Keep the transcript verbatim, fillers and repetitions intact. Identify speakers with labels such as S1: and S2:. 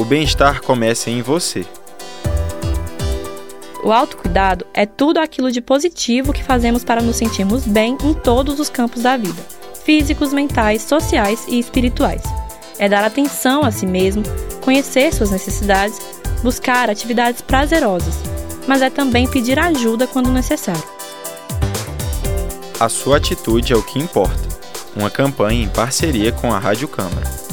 S1: O bem-estar começa em você.
S2: O autocuidado é tudo aquilo de positivo que fazemos para nos sentirmos bem em todos os campos da vida, físicos, mentais, sociais e espirituais. É dar atenção a si mesmo, conhecer suas necessidades, buscar atividades prazerosas, mas é também pedir ajuda quando necessário.
S1: A sua atitude é o que importa. Uma campanha em parceria com a Rádio Câmara.